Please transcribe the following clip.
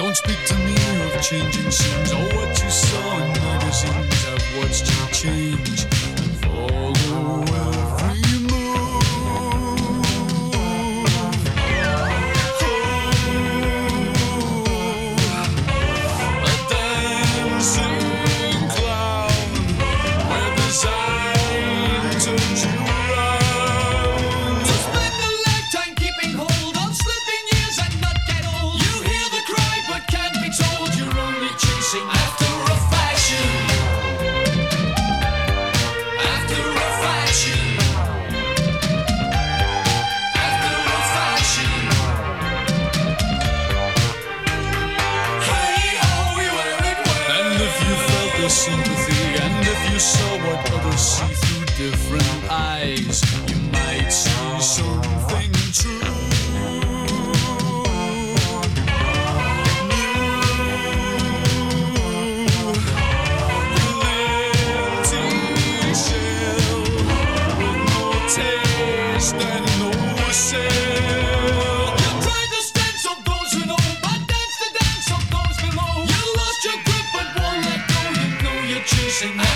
Don't speak to me of changing scenes or what you saw in magazines. I've watched you change and follow every move. A dancing clown with his eye turns you round. To spend a lifetime keeping hold on slipping years and not get old. You hear the cry but can't be told. You're only chasing after a fashion. After a fashion. After a fashion. Hey ho, we wear it well. And if you felt the sympathy, and if you saw what others see through different eyes, you might see something true. Empty shell with no taste and no sale. You tried to stand some those who know, but dance the dance of those below. You lost your grip but won't let go. You know you're chasing